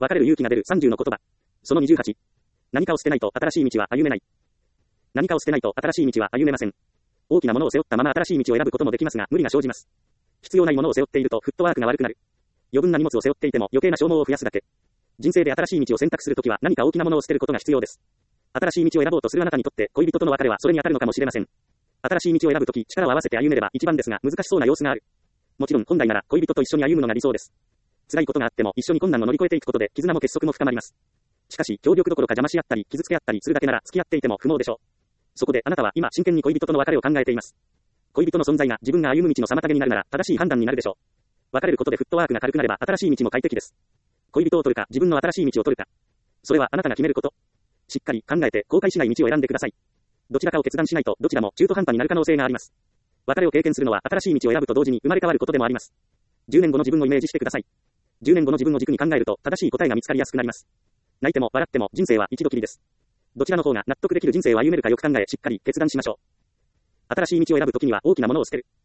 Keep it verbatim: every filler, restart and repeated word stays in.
別れる勇気が出るさんじゅうの言葉。そのにじゅうはち。何かを捨てないと新しい道は歩めない。何かを捨てないと新しい道は歩めません。大きなものを背負ったまま新しい道を選ぶこともできますが、無理が生じます。必要ないものを背負っているとフットワークが悪くなる。余分な荷物を背負っていても余計な消耗を増やすだけ。人生で新しい道を選択するときは何か大きなものを捨てることが必要です。新しい道を選ぼうとするあなたにとって恋人との別れはそれに当たるのかもしれません。新しい道を選ぶとき力を合わせて歩めれば一番ですが難しそうな様子がある。もちろん本来なら恋人と一緒に歩むのが理想です。辛いことがあっても一緒に困難を乗り越えていくことで絆も結束も深まります。しかし協力どころか邪魔し合ったり傷つけ合ったりするだけなら付き合っていても不毛でしょう。そこであなたは今真剣に恋人との別れを考えています。恋人の存在が自分が歩む道の妨げになるなら正しい判断になるでしょう。別れることでフットワークが軽くなれば新しい道も快適です。恋人を取るか自分の新しい道を取るか。それはあなたが決めること。しっかり考えて後悔しない道を選んでください。どちらかを決断しないとどちらも中途半端になる可能性があります。別れを経験するのは新しい道を選ぶと同時に生まれ変わることでもあります。じゅうねんごの自分をイメージしてください。じゅうねんごの自分を軸に考えると正しい答えが見つかりやすくなります。泣いても笑っても人生は一度きりです。どちらの方が納得できる人生を歩めるかよく考えしっかり決断しましょう。新しい道を選ぶときには大きなものを捨てる。